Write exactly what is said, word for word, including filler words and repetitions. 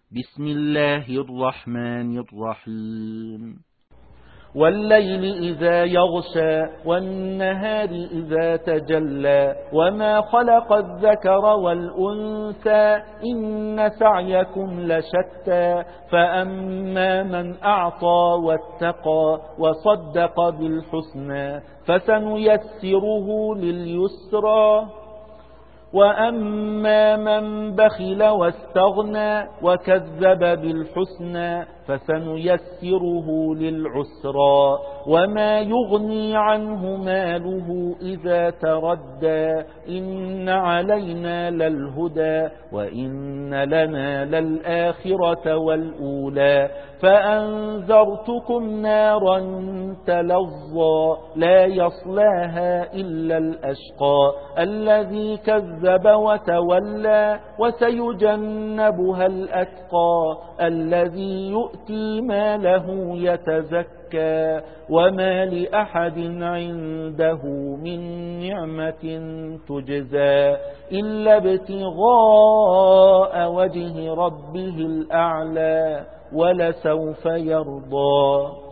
بسم الله الرحمن الرحيم والليل إذا يغشى والنهار إذا تجلى وما خلق الذكر والأنثى إن سعيكم لشتى فأما من أعطى واتقى وصدق بالحسنى فسنيسره لليسرى وأما من بخل واستغنى وكذب بالحسنى فسنيسره للعسرى وما يغني عنه ماله إذا تردى إن علينا للهدى وإن لنا للآخرة والأولى فأنذرتكم نارا تلظى لا يصلاها إلا الأشقى الذي كذب وتولى وسيجنبها الأتقى الذي يؤتي ماله يتزكى وما لأحد عنده من نعمة تجزى إلا ابتغاء وجه ربه الأعلى ولسوف يرضى.